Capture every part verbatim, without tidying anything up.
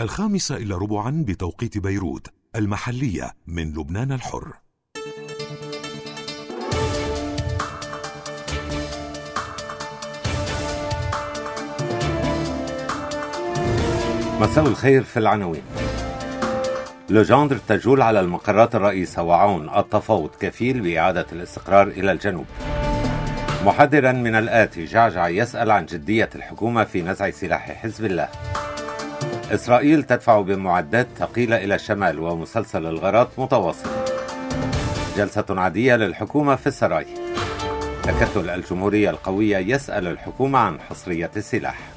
الخامسة إلى ربعا بتوقيت بيروت المحلية من لبنان الحر. مساء الخير. في العناوين: لوجاندر تجول على المقرات الرئيسة وعون التفاوض كفيل بإعادة الاستقرار إلى الجنوب. محذرا من الآتي: جعجع يسأل عن جدية الحكومة في نزع سلاح حزب الله. إسرائيل تدفع بمعدات ثقيلة إلى الشمال ومسلسل الغارات متواصل. جلسة عادية للحكومة في السراي. تكتل الجمهورية القوية يسأل الحكومة عن حصرية السلاح.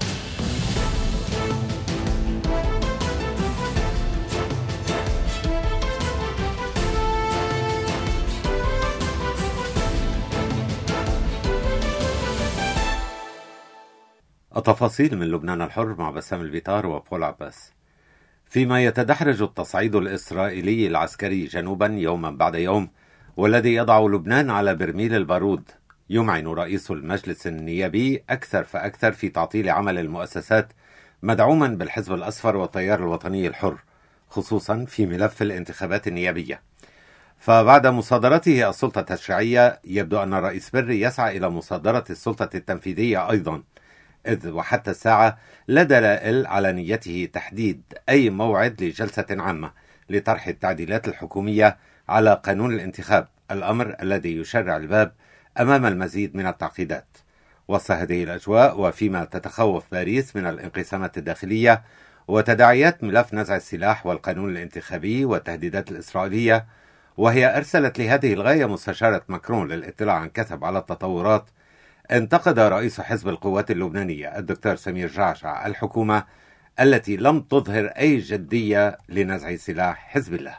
التفاصيل من لبنان الحر مع بسام البيطار وبول عباس. فيما يتدحرج التصعيد الإسرائيلي العسكري جنوبا يوما بعد يوم، والذي يضع لبنان على برميل البارود، يمعن رئيس المجلس النيابي أكثر فأكثر في تعطيل عمل المؤسسات مدعوما بالحزب الأصفر والتيار الوطني الحر، خصوصا في ملف الانتخابات النيابية. فبعد مصادرته السلطة التشريعية يبدو أن الرئيس بري يسعى إلى مصادرة السلطة التنفيذية أيضا، إذ وحتى الساعة لا دلائل على نيته تحديد أي موعد لجلسة عامة لطرح التعديلات الحكومية على قانون الانتخاب، الأمر الذي يشرع الباب أمام المزيد من التعقيدات. وسط هذه الأجواء وفيما تتخوف باريس من الانقسامات الداخلية وتداعيات ملف نزع السلاح والقانون الانتخابي والتهديدات الإسرائيلية، وهي أرسلت لهذه الغاية مستشارة ماكرون للاطلاع عن كثب على التطورات، انتقد رئيس حزب القوات اللبنانية الدكتور سمير جعجع الحكومة التي لم تظهر أي جدية لنزع سلاح حزب الله.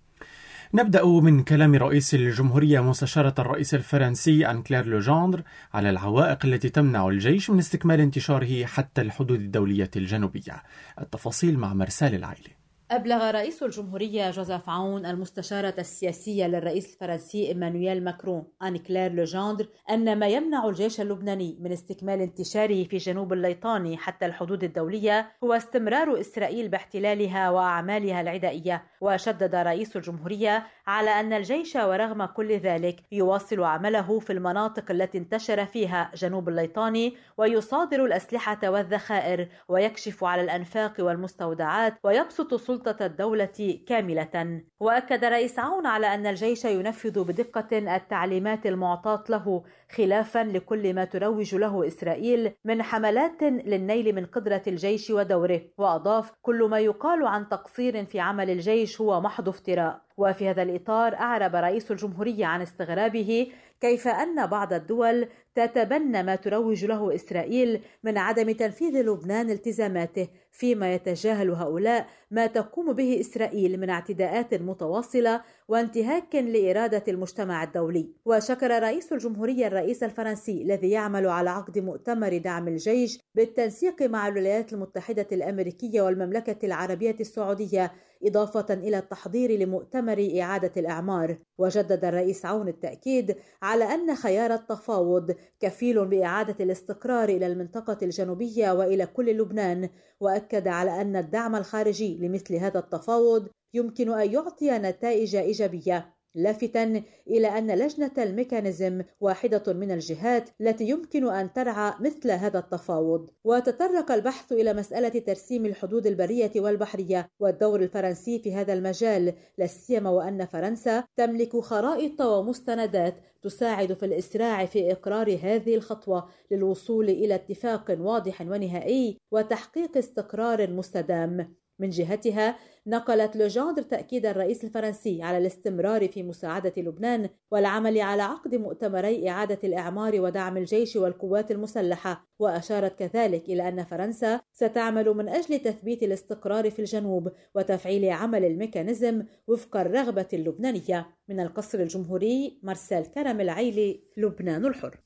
نبدأ من كلام رئيس الجمهورية مستشارة الرئيس الفرنسي أن كلير لوجاندر على العوائق التي تمنع الجيش من استكمال انتشاره حتى الحدود الدولية الجنوبية. التفاصيل مع مرسال العائلي. أبلغ رئيس الجمهورية جوزيف عون المستشارة السياسية للرئيس الفرنسي إيمانويل ماكرون أن كلير لوجاندر أن ما يمنع الجيش اللبناني من استكمال انتشاره في جنوب الليطاني حتى الحدود الدولية هو استمرار إسرائيل باحتلالها وأعمالها العدائية. وشدد رئيس الجمهورية على أن الجيش ورغم كل ذلك يواصل عمله في المناطق التي انتشر فيها جنوب الليطاني، ويصادر الأسلحة والذخائر ويكشف على الأنفاق والمستودعات ويبسط سلطة الدولة كاملة. وأكد رئيس عون على أن الجيش ينفذ بدقة التعليمات المعطاة له خلافا لكل ما تروج له إسرائيل من حملات للنيل من قدرة الجيش ودوره. وأضاف: كل ما يقال عن تقصير في عمل الجيش هو محض افتراء. وفي هذا الإطار أعرب رئيس الجمهورية عن استغرابه كيف أن بعض الدول تتبنى ما تروج له إسرائيل من عدم تنفيذ لبنان التزاماته، فيما يتجاهل هؤلاء ما تقوم به إسرائيل من اعتداءات متواصلة وانتهاك لإرادة المجتمع الدولي. وشكر رئيس الجمهورية الرئيس الفرنسي الذي يعمل على عقد مؤتمر دعم الجيش بالتنسيق مع الولايات المتحدة الأمريكية والمملكة العربية السعودية، إضافة إلى التحضير لمؤتمر إعادة الأعمار. وجدد الرئيس عون التأكيد على أن خيار التفاوض كفيل بإعادة الاستقرار إلى المنطقة الجنوبية وإلى كل لبنان، وأكد على أن الدعم الخارجي لمثل هذا التفاوض يمكن أن يعطي نتائج إيجابية، لافتا إلى أن لجنة الميكانيزم واحدة من الجهات التي يمكن أن ترعى مثل هذا التفاوض. وتطرق البحث إلى مسألة ترسيم الحدود البرية والبحرية والدور الفرنسي في هذا المجال، لا سيما وأن فرنسا تملك خرائط ومستندات تساعد في الإسراع في إقرار هذه الخطوة للوصول إلى اتفاق واضح ونهائي وتحقيق استقرار مستدام. من جهتها نقلت لوجاندر تأكيد الرئيس الفرنسي على الاستمرار في مساعدة لبنان والعمل على عقد مؤتمري إعادة الإعمار ودعم الجيش والقوات المسلحة، وأشارت كذلك إلى أن فرنسا ستعمل من أجل تثبيت الاستقرار في الجنوب وتفعيل عمل الميكانيزم وفق الرغبة اللبنانية. من القصر الجمهوري، مرسال كرم العيلي، لبنان الحر.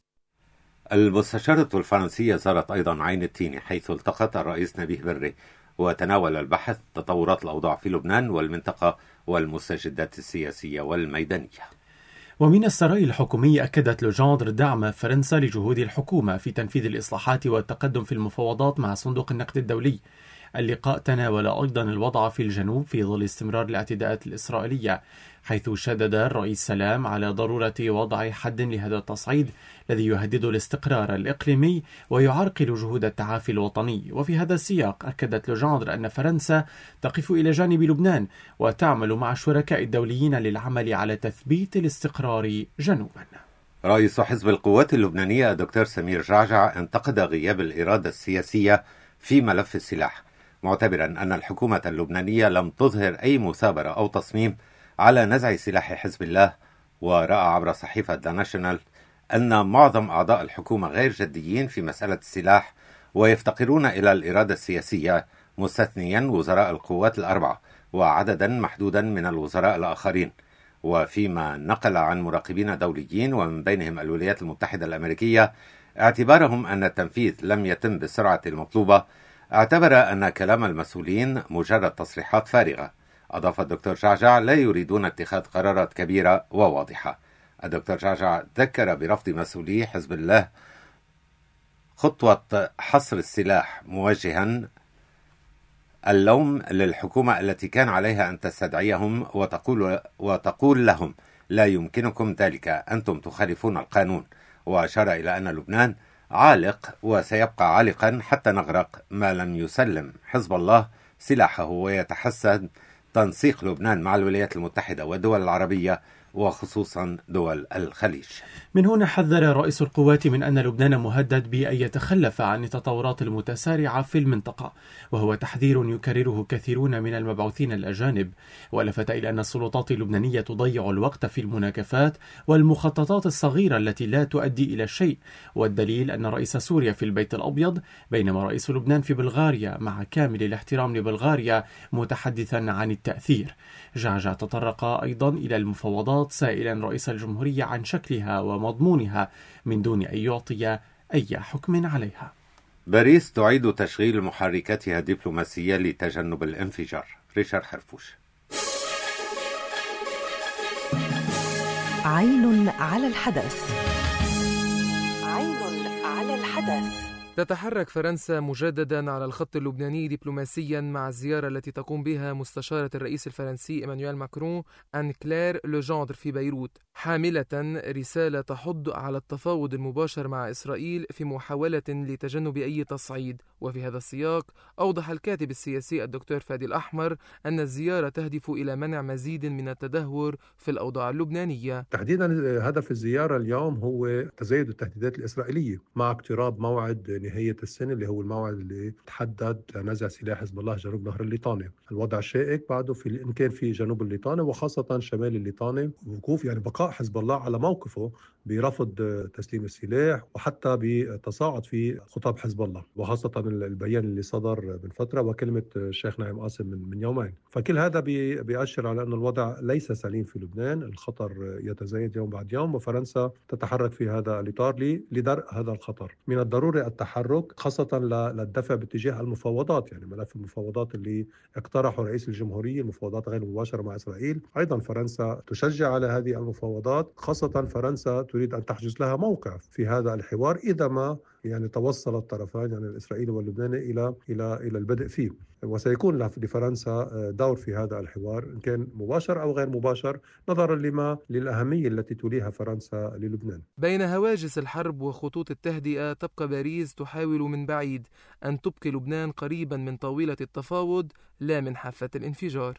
المستشارة الفرنسية زارت أيضا عين التين حيث التقت الرئيس نبيه بري، وتناول البحث تطورات الأوضاع في لبنان والمنطقة والمستجدات السياسية والميدانية. ومن السراي الحكومي أكدت لوجاندر دعم فرنسا لجهود الحكومة في تنفيذ الإصلاحات والتقدم في المفاوضات مع صندوق النقد الدولي. اللقاء تناول أيضا الوضع في الجنوب في ظل استمرار الاعتداءات الإسرائيلية، حيث شدد الرئيس سلام على ضرورة وضع حد لهذا التصعيد الذي يهدد الاستقرار الإقليمي ويعرقل جهود التعافي الوطني. وفي هذا السياق أكدت لوجاندر أن فرنسا تقف إلى جانب لبنان وتعمل مع الشركاء الدوليين للعمل على تثبيت الاستقرار جنوبا. رئيس حزب القوات اللبنانية دكتور سمير جعجع انتقد غياب الإرادة السياسية في ملف السلاح، معتبرا أن الحكومة اللبنانية لم تظهر أي مثابرة أو تصميم على نزع سلاح حزب الله. ورأى عبر صحيفة ذا ناشونال أن معظم أعضاء الحكومة غير جديين في مسألة السلاح ويفتقرون إلى الإرادة السياسية، مستثنيا وزراء القوات الأربعة وعددا محدودا من الوزراء الآخرين. وفيما نقل عن مراقبين دوليين ومن بينهم الولايات المتحدة الأمريكية اعتبارهم أن التنفيذ لم يتم بالسرعة المطلوبة، اعتبر أن كلام المسؤولين مجرد تصريحات فارغة. أضاف الدكتور جعجع لا يريدون اتخاذ قرارات كبيرة وواضحة. الدكتور جعجع ذكر برفض مسؤولي حزب الله خطوة حصر السلاح، موجها اللوم للحكومة التي كان عليها أن تستدعيهم وتقول, وتقول لهم لا يمكنكم ذلك، أنتم تخالفون القانون. وأشار إلى أن لبنان عالق وسيبقى عالقا حتى نغرق ما لم يسلم حزب الله سلاحه ويتحسن تنسيق لبنان مع الولايات المتحدة والدول العربية وخصوصا دول الخليج. من هنا حذر رئيس القوات من أن لبنان مهدد بأن يتخلف عن التطورات المتسارعة في المنطقة، وهو تحذير يكرره كثيرون من المبعوثين الأجانب. ولفت إلى أن السلطات اللبنانية تضيع الوقت في المناكفات والمخططات الصغيرة التي لا تؤدي إلى شيء، والدليل أن رئيس سوريا في البيت الأبيض بينما رئيس لبنان في بلغاريا مع كامل الاحترام لبلغاريا متحدثا عن التأثير. جعجع تطرق أيضا إلى المفاوضات سائلا رئيس الجمهورية عن شكلها ومضمونها من دون أن يعطي أي حكم عليها. باريس تعيد تشغيل محركاتها الدبلوماسية لتجنب الانفجار. ريشارد حرفوش. عين على الحدث. عين على الحدث. تتحرك فرنسا مجددا على الخط اللبناني دبلوماسيا مع الزيارة التي تقوم بها مستشارة الرئيس الفرنسي إيمانويل ماكرون أن كلير لوجاندر في بيروت، حاملة رسالة تحض على التفاوض المباشر مع إسرائيل في محاولة لتجنب أي تصعيد. وفي هذا السياق أوضح الكاتب السياسي الدكتور فادي الأحمر أن الزيارة تهدف إلى منع مزيد من التدهور في الأوضاع اللبنانية. تحديدا هدف الزيارة اليوم هو تزايد التهديدات الإسرائيلية مع اقتراب موعد نهاية السنة اللي هو الموعد اللي تحدد لنزع سلاح حزب الله جنوب نهر الليطاني. الوضع شائك بعده في إن كان في جنوب الليطاني وخاصة شمال الليطاني، وقوف يعني بقاء حزب الله على موقفه برفض تسليم السلاح وحتى بتصاعد في خطاب حزب الله، وخاصة البيان اللي صدر من فترة وكلمة الشيخ نعيم قاسم من, من يومين. فكل هذا بيأشر على أن الوضع ليس سليم في لبنان، الخطر يتزايد يوم بعد يوم، وفرنسا تتحرك في هذا الإطار لدرء هذا الخطر. من الضروري التحرك خاصة للدفع باتجاه المفاوضات، يعني ملف المفاوضات اللي اقترحه رئيس الجمهورية، المفاوضات غير مباشرة مع إسرائيل. أيضا فرنسا تشجع على هذه المفاوضات، خاصة فرنسا تريد أن تحجز لها موقع في هذا الحوار إذا ما يعني توصل الطرفان يعني الإسرائيلي واللبناني إلى إلى إلى البدء فيه. وسيكون لفرنسا دور في هذا الحوار إن كان مباشر أو غير مباشر، نظرا لما للأهمية التي توليها فرنسا للبنان. بين هواجس الحرب وخطوط التهدئة تبقى باريس تحاول من بعيد أن تبقي لبنان قريبا من طاولة التفاوض لا من حافة الانفجار.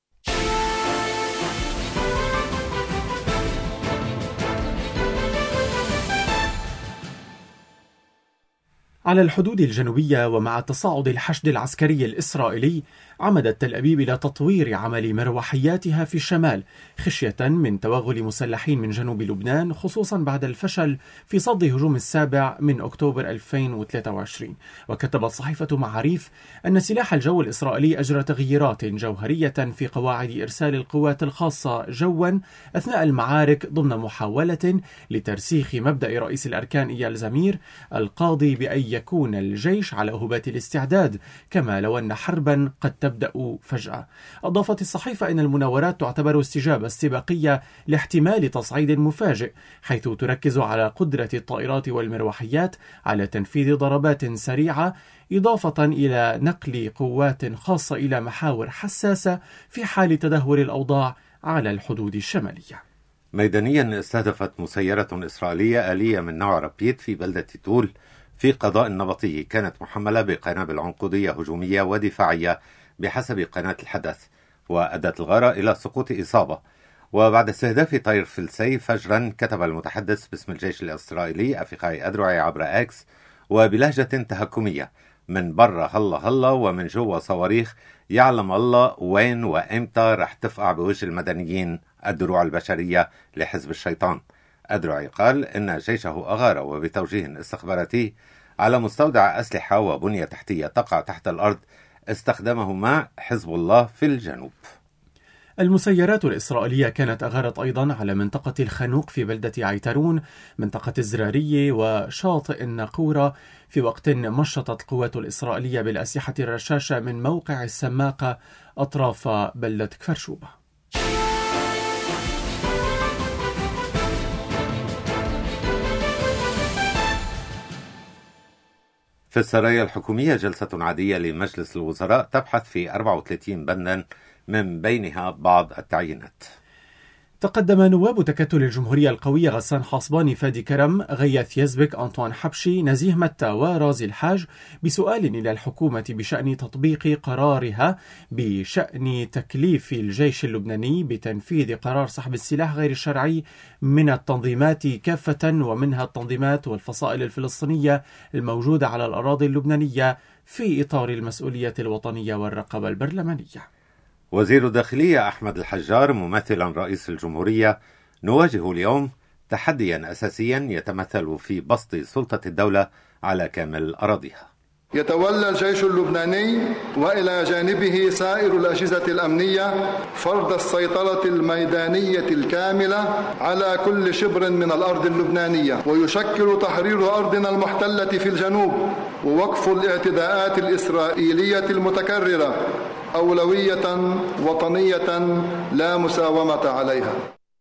على الحدود الجنوبية ومع تصاعد الحشد العسكري الإسرائيلي، عمدت تل أبيب إلى تطوير عمل مروحياتها في الشمال خشية من توغل مسلحين من جنوب لبنان، خصوصا بعد الفشل في صد هجوم السابع من أكتوبر ألفين وثلاثة وعشرين. وكتبت صحيفة معاريف أن سلاح الجو الإسرائيلي أجرى تغييرات جوهرية في قواعد إرسال القوات الخاصة جوا أثناء المعارك ضمن محاولة لترسيخ مبدأ رئيس الأركان إيال زمير القاضي بأن يكون الجيش على هبات الاستعداد، كما لو أن حربا قد تبدأ فجأة. أضافت الصحيفة أن المناورات تعتبر استجابة استباقية لاحتمال تصعيد مفاجئ، حيث تركز على قدرة الطائرات والمروحيات على تنفيذ ضربات سريعة، إضافة إلى نقل قوات خاصة إلى محاور حساسة في حال تدهور الأوضاع على الحدود الشمالية. ميدانيا استهدفت مسيرة إسرائيلية آلية من نوع رابيد في بلدة تول في قضاء نبطي كانت محملة بقنابل عنقودية هجومية ودفاعية بحسب قناة الحدث، وأدت الغارة إلى سقوط إصابة. وبعد استهداف طير فلسي فجرا، كتب المتحدث باسم الجيش الإسرائيلي أفيخاي أدرعي عبر أكس وبلهجة تهكمية: من برا هلا هلا ومن جوا صواريخ، يعلم الله وين وإمتى رح تفقع بوجه المدنيين الدروع البشرية لحزب الشيطان. أدرعي قال إن جيشه أغار وبتوجيه استخباراتي على مستودع أسلحة وبنية تحتية تقع تحت الأرض استخدمه مع حزب الله في الجنوب. المسيرات الإسرائيلية كانت أغارت أيضا على منطقة الخنوق في بلدة عيترون، منطقة الزرارية وشاطئ الناقورة، في وقت مشطت القوات الإسرائيلية بالأسلحة الرشاشة من موقع السماقة أطراف بلدة كفر شوبة. في السرايا الحكومية جلسة عادية لمجلس الوزراء تبحث في أربعة وثلاثين بندا من بينها بعض التعيينات. تقدم نواب تكتل الجمهورية القوية غسان حصباني، فادي كرم، غياث يزبك، أنطوان حبشي، نزيه متى ورازي الحاج بسؤال إلى الحكومة بشأن تطبيق قرارها بشأن تكليف الجيش اللبناني بتنفيذ قرار سحب السلاح غير الشرعي من التنظيمات كافة، ومنها التنظيمات والفصائل الفلسطينية الموجودة على الأراضي اللبنانية في إطار المسؤولية الوطنية والرقابة البرلمانية. وزير الداخلية أحمد الحجار ممثلا رئيس الجمهورية: نواجه اليوم تحديا أساسيا يتمثل في بسط سلطة الدولة على كامل أراضيها. يتولى الجيش اللبناني وإلى جانبه سائر الأجهزة الأمنية فرض السيطرة الميدانية الكاملة على كل شبر من الأرض اللبنانية، ويشكل تحرير أرضنا المحتلة في الجنوب ووقف الاعتداءات الإسرائيلية المتكررة أولوية وطنية لا مساومة عليها.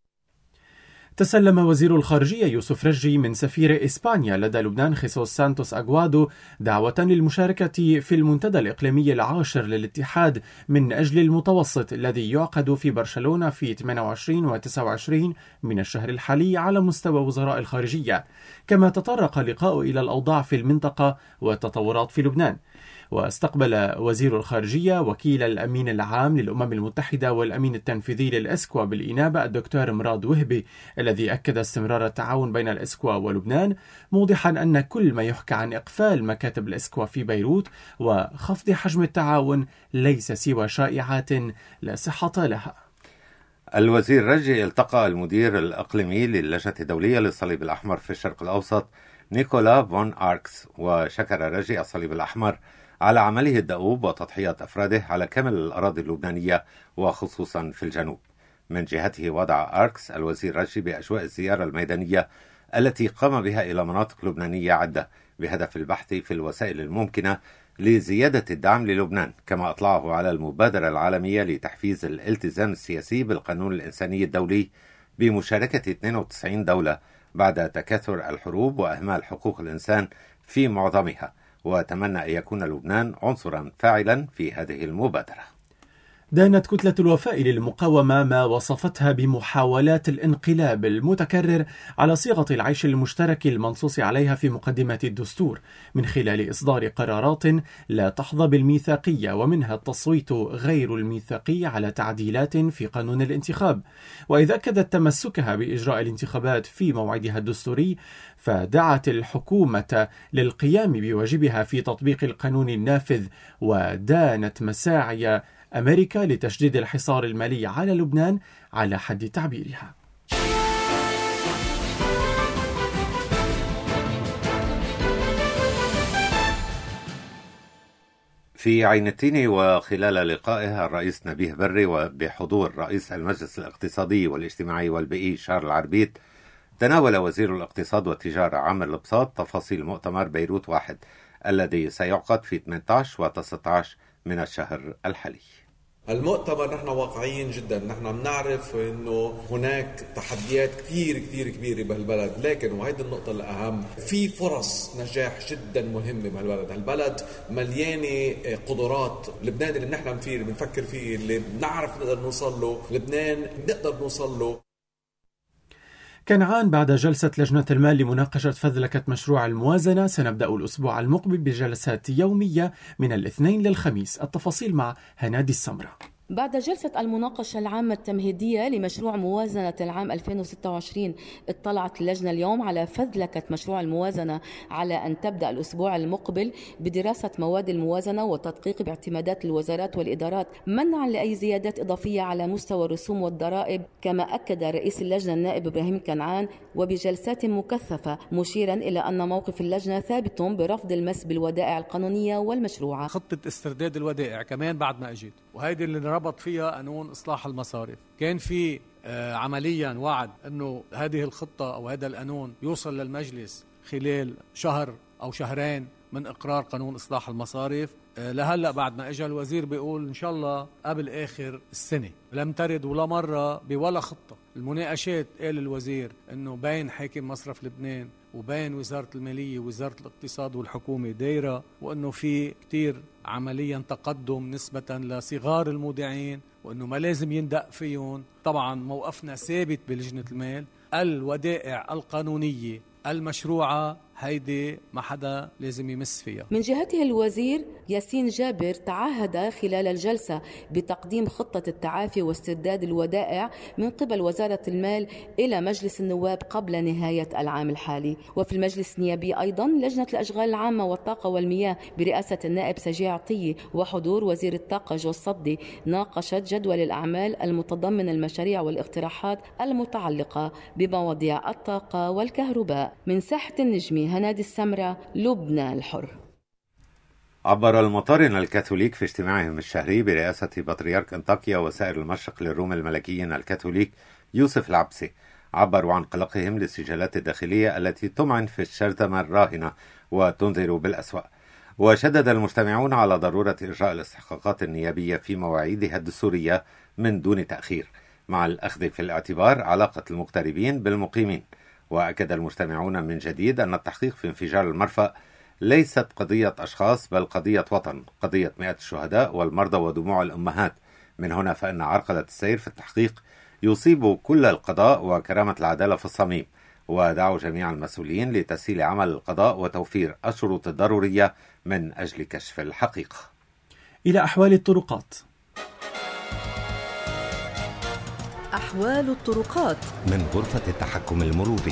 تسلم وزير الخارجية يوسف رجي من سفير إسبانيا لدى لبنان خيسوس سانتوس أغوادو دعوة للمشاركة في المنتدى الإقليمي العاشر للاتحاد من أجل المتوسط الذي يعقد في برشلونة في ثمانية وعشرين و تسعة وعشرين من الشهر الحالي على مستوى وزراء الخارجية. كما تطرق اللقاء إلى الأوضاع في المنطقة والتطورات في لبنان. واستقبل وزير الخارجية وكيل الأمين العام للأمم المتحدة والأمين التنفيذي للإسكوا بالإنابة الدكتور مراد وهبي، الذي أكد استمرار التعاون بين الإسكوا ولبنان، موضحا أن كل ما يحكى عن إقفال مكاتب الإسكوا في بيروت وخفض حجم التعاون ليس سوى شائعات لا صحة لها. الوزير رجي التقى المدير الإقليمي للجنة الدولية للصليب الأحمر في الشرق الأوسط نيكولا فون آركس، وشكر رجي الصليب الأحمر على عمله الدؤوب وتضحيات أفراده على كامل الأراضي اللبنانية وخصوصا في الجنوب. من جهته وضع آركس الوزير رجي بأجواء الزيارة الميدانية التي قام بها إلى مناطق لبنانية عدة بهدف البحث في الوسائل الممكنة لزيادة الدعم للبنان، كما أطلعه على المبادرة العالمية لتحفيز الالتزام السياسي بالقانون الإنساني الدولي بمشاركة اثنين وتسعين دولة بعد تكاثر الحروب وإهمال حقوق الإنسان في معظمها، وأتمنى أن يكون لبنان عنصرا فاعلا في هذه المبادرة. دانت كتلة الوفاء للمقاومة ما وصفتها بمحاولات الانقلاب المتكرر على صيغة العيش المشترك المنصوص عليها في مقدمة الدستور، من خلال إصدار قرارات لا تحظى بالميثاقية، ومنها التصويت غير الميثاقي على تعديلات في قانون الانتخاب. وإذا أكدت تمسكها بإجراء الانتخابات في موعدها الدستوري، فدعت الحكومة للقيام بواجبها في تطبيق القانون النافذ، ودانت مساعي أمريكا لتشديد الحصار المالي على لبنان على حد تعبيرها. في عين التين وخلال لقائها الرئيس نبيه بري وبحضور رئيس المجلس الاقتصادي والاجتماعي والبيئي شارل عربيت، تناول وزير الاقتصاد والتجارة عامر البساط تفاصيل مؤتمر بيروت واحد الذي سيعقد في ثمانية عشر وتسعة عشر من الشهر الحالي. المؤتمر نحن واقعيين جدا، نحن بنعرف انه هناك تحديات كثير كثير كبيره بهالبلد، لكن وهيدي النقطه الاهم، في فرص نجاح جدا مهمه بهالبلد. هالبلد مليانه قدرات. لبنان اللي بنحلم فيه، اللي بنفكر فيه، اللي بنعرف نقدر نوصل له، لبنان نقدر نوصل له. كنعان بعد جلسة لجنة المال لمناقشة فذلكة مشروع الموازنة، سنبدأ الأسبوع المقبل بجلسات يومية من الاثنين للخميس. التفاصيل مع هنادي السمرة. بعد جلسة المناقشة العامة التمهيدية لمشروع موازنة العام ألفين وستة وعشرين، اطلعت اللجنة اليوم على فذلكة مشروع الموازنة على أن تبدأ الأسبوع المقبل بدراسة مواد الموازنة وتدقيق باعتمادات الوزارات والإدارات منعا لأي زيادات إضافية على مستوى الرسوم والضرائب، كما أكد رئيس اللجنة النائب إبراهيم كنعان وبجلسات مكثفة مشيرا إلى أن موقف اللجنة ثابت برفض المس بالودائع القانونية والمشروعة. خطة استرداد الودائع كمان بعد ما أجيت، وهيدي اللي ربط فيها قانون إصلاح المصارف. كان في آه عمليا وعد أنه هذه الخطة أو هذا القانون يوصل للمجلس خلال شهر أو شهرين من إقرار قانون إصلاح المصارف. آه لهلأ بعد ما إجا الوزير بيقول إن شاء الله قبل آخر السنة. لم ترد ولا مرة بولا خطة. المناقشات قال الوزير أنه بين حاكم مصرف لبنان وبين وزارة المالية ووزارة الاقتصاد والحكومة دايرة، وأنه في كتير عمليا تقدم نسبة لصغار المودعين، وأنه ما لازم يندق فيهم. طبعا موقفنا ثابت بلجنة المال، الودائع القانونية المشروعة هيدي ما حدا لازم يمس فيها. من جهته الوزير ياسين جابر تعهد خلال الجلسة بتقديم خطة التعافي واسترداد الودائع من قبل وزارة المال إلى مجلس النواب قبل نهاية العام الحالي. وفي المجلس النيابي أيضا لجنة الأشغال العامة والطاقة والمياه برئاسة النائب سجيع عطية وحضور وزير الطاقة جو الصدي ناقشت جدول الأعمال المتضمن المشاريع والاقتراحات المتعلقة بمواضيع الطاقة والكهرباء. من ساحة النجمي هنادي السمرة، لبنان الحر. عبر المطارنة الكاثوليك في اجتماعهم الشهري برئاسة بطريرك انطاكيا وسائر المشرق للروم الملكيين الكاثوليك يوسف العبسي، عبروا عن قلقهم للسجلات الداخلية التي تمعن في الشرذمة الراهنة وتنذر بالأسوأ. وشدد المجتمعون على ضرورة إجراء الاستحقاقات النيابية في مواعيدها الدستورية من دون تأخير، مع الأخذ في الاعتبار علاقة المغتربين بالمقيمين. وأكد المجتمعون من جديد أن التحقيق في انفجار المرفأ ليست قضية أشخاص، بل قضية وطن، قضية مئات الشهداء والمرضى ودموع الأمهات. من هنا فإن عرقلة السير في التحقيق يصيب كل القضاء وكرامة العدالة في الصميم. ودعوا جميع المسؤولين لتسهيل عمل القضاء وتوفير الشروط الضرورية من أجل كشف الحقيقة. إلى أحوال الطرقات. أحوال الطرقات من غرفة التحكم المروري.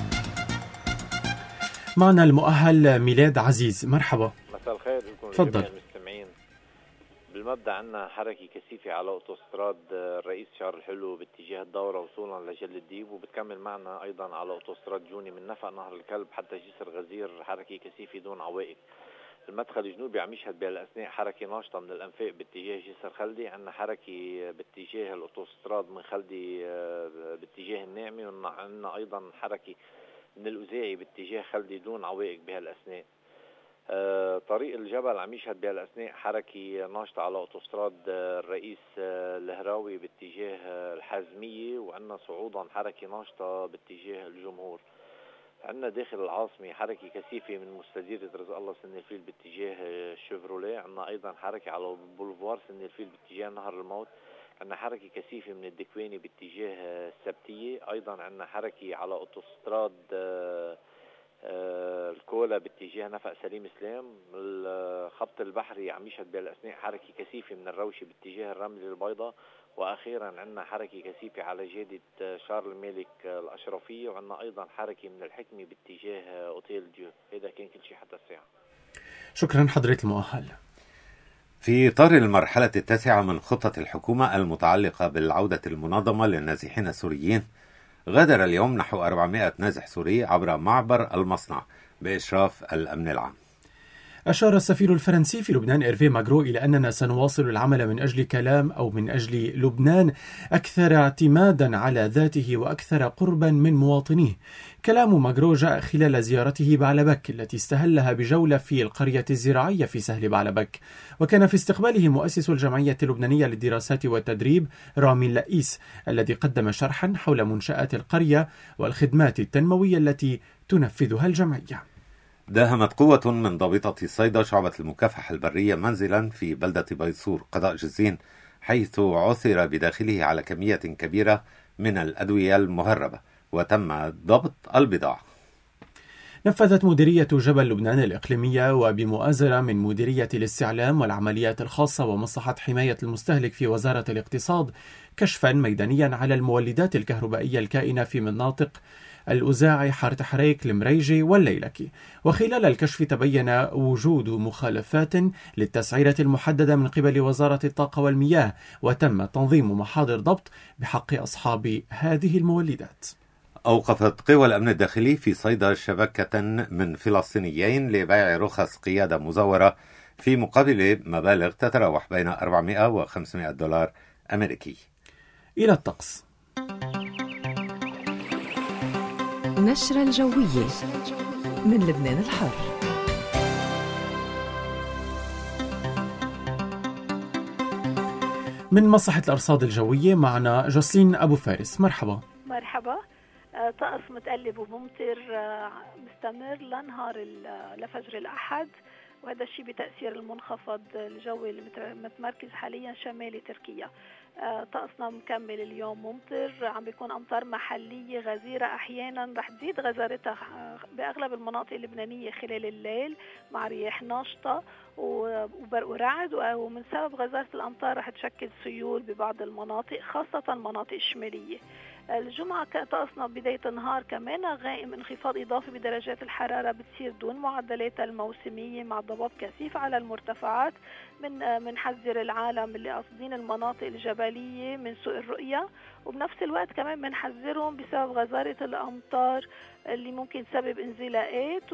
معنا المؤهل ميلاد عزيز، مرحبا. مساء الخير لكم تفضل. جميع المستمعين. بالمبدأ عنا حركة كثيفة على أوتوستراد الرئيس شهر الحلو باتجاه الدورة وصولا لجل الديب، وبتكمل معنا أيضا على أوتوستراد جوني من نفق نهر الكلب حتى جسر غزير حركة كثيفة دون عوائق. المدخل الجنوبي عم يشهد بهالأثناء حركة ناشطة من الأنفاق باتجاه جسر خلدي، عنا حركة باتجاه الأوتوستراد من خلدي باتجاه الناعمة، وعنا أيضا حركة من الأزاعي باتجاه خلدي دون عوائق بهالأثناء. آه طريق الجبل عم يشهد بهالأثناء حركة ناشطة على أوتوستراد الرئيس الهراوي باتجاه الحازمية، وعنا صعودا حركة ناشطة باتجاه الجمهور. عنا داخل العاصمة حركة كثيفة من مستديرة رزق الله سن الفيل باتجاه الشيفروليه، عنا أيضا حركة على بولفوار سن الفيل باتجاه نهر الموت، عنا حركة كثيفة من الدكواني باتجاه السبتية، أيضا عنا حركة على أوتوستراد الكولا باتجاه نفق سليم اسلام. الخط البحري عم يشهد بهالأثناء حركة كثيفة من الروشة باتجاه الرمل البيضاء، واخيرا عندنا حركه كثيفه على جاده شارل الملك الاشرفيه، وعندنا ايضا حركه من الحكمه باتجاه اوتيل ديو. هذا كان كل شيء حتى الساعه. شكرا حضرة المؤهل. في إطار المرحلة التاسعة من خطة الحكومة المتعلقة بالعودة المنظمة للنازحين السوريين، غادر اليوم نحو أربعمائة نازح سوري عبر معبر المصنع بإشراف الأمن العام. أشار السفير الفرنسي في لبنان إيرفي ماغرو إلى أننا سنواصل العمل من أجل كلام أو من أجل لبنان أكثر اعتمادا على ذاته وأكثر قربا من مواطنيه. كلام ماغرو جاء خلال زيارته بعلبك التي استهلها بجولة في القرية الزراعية في سهل بعلبك، وكان في استقباله مؤسس الجمعية اللبنانية للدراسات والتدريب رامي اللئيس الذي قدم شرحا حول منشآت القرية والخدمات التنموية التي تنفذها الجمعية. داهمت قوة من ضابطة صيدا شعبة المكافحة البرية منزلا في بلدة بيصور قضاء جزين، حيث عثر بداخله على كمية كبيرة من الأدوية المهربة وتم ضبط البضاعة. نفذت مديرية جبل لبنان الإقليمية وبمؤازرة من مديرية الاستعلام والعمليات الخاصة ومصلحة حماية المستهلك في وزارة الاقتصاد كشفا ميدانيا على المولدات الكهربائية الكائنة في مناطق الأزاعي، حارة حريك، المريجي والليلكي. وخلال الكشف تبين وجود مخالفات للتسعيرة المحددة من قبل وزارة الطاقة والمياه، وتم تنظيم محاضر ضبط بحق أصحاب هذه المولدات. أوقفت قوى الأمن الداخلي في صيدا شبكة من فلسطينيين لبيع رخص قيادة مزورة في مقابل مبالغ تتراوح بين أربعمائة وخمسمائة دولار أمريكي. إلى الطقس. نشرة الجوية من لبنان الحر. من مصلحة الأرصاد الجوية معنا جوسلين أبو فارس. مرحبا. مرحبا. طقس متقلب وممطر مستمر لنهار لفجر الأحد، وهذا الشيء بتأثير المنخفض الجوي اللي متمركز حاليا شمالي تركيا. طقسنا مكمل اليوم ممطر، عم بيكون أمطار محلية غزيرة، أحيانا رح تزيد غزارتها بأغلب المناطق اللبنانية خلال الليل مع رياح ناشطة وبرق ورعد، ومن سبب غزارة الأمطار رح تشكل سيول ببعض المناطق خاصة المناطق الشمالية. الجمعة طقسنا بداية النهار كمان غائم انخفاض إضافي بدرجات الحرارة بتصير دون معدلاتها الموسمية مع ضباب كثيف على المرتفعات. من منحذر العالم اللي قاصدين المناطق الجبلية من سوء الرؤية، وبنفس الوقت كمان منحذرهم بسبب غزارة الأمطار اللي ممكن تسبب انزلاقات،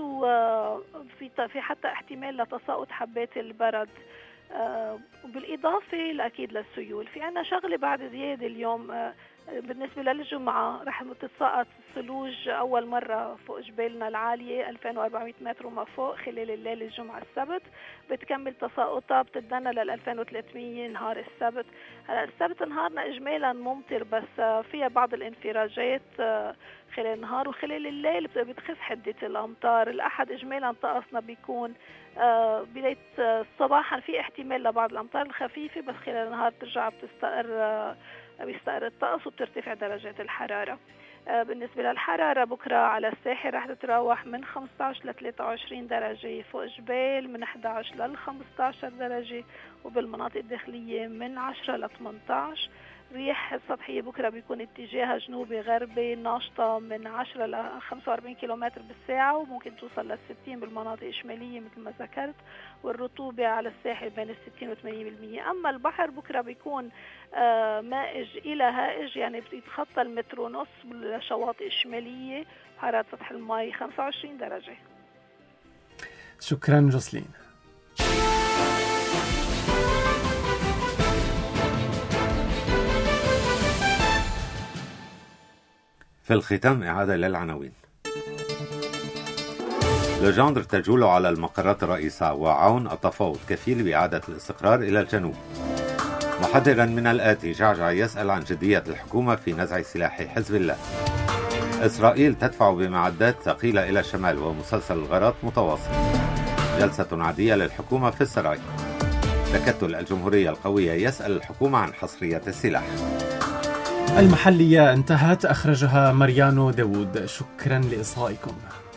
وفي في حتى احتمال لتساقط حبات البرد. آه وبالإضافة أكيد للسيول. في عنا شغلة بعد زيادة اليوم آه بالنسبة للجمعة رح تتساقط ثلوج أول مرة فوق جبالنا العالية ألفين وأربعمائة متر وما فوق خلال الليل الجمعة السبت، بتكمل تساقطها بتدنى لل ألفين وثلاثمائة نهار السبت. هلا السبت نهارنا إجمالا ممطر بس فيها بعض الانفراجات خلال النهار، وخلال الليل بتخف حدة الأمطار. الأحد إجمالا طقسنا بيكون بداية صباحا في احتمال لبعض الأمطار الخفيفة، بس خلال النهار بترجع بتستقر بيستقر الطقس وبترتفع درجات الحرارة. بالنسبة للحرارة بكرة على الساحل رح تتراوح من خمسة عشر ل ثلاثة وعشرين درجة، فوق جبال من أحد عشر لل خمسة عشر درجة، وبالمناطق الداخلية من عشرة ل ثمانية عشر. رياح السطحية بكرة بيكون اتجاهها جنوبي غربي ناشطة من عشرة ل خمسة وأربعين كيلومتر بالساعة، وممكن توصل لل ستين بالمناطق الشمالية مثل ما ذكرت، والرطوبة على الساحل بين الستين وثمانين بالمئة. أما البحر بكرة بيكون آه مائج إلى هائج، يعني بيتخطى المتر ونص بالشواطئ الشمالية، حرارة سطح الماء خمسة وعشرين درجة. شكرا جوسلين. في الختام إعادة للعناوين. لوجاندر تجول على المقرات الرئيسة وعون التفاوض كفيل بإعادة الاستقرار إلى الجنوب. محذرا من الآتي، جعجع يسأل عن جدية الحكومة في نزع سلاح حزب الله. إسرائيل تدفع بمعدات ثقيلة إلى الشمال ومسلسل الغارات متواصل. جلسة عادية للحكومة في السراي. تكتل الجمهورية القوية يسأل الحكومة عن حصرية السلاح. المحلية انتهت، أخرجها ماريانو داوود. شكرا لإصغائكم.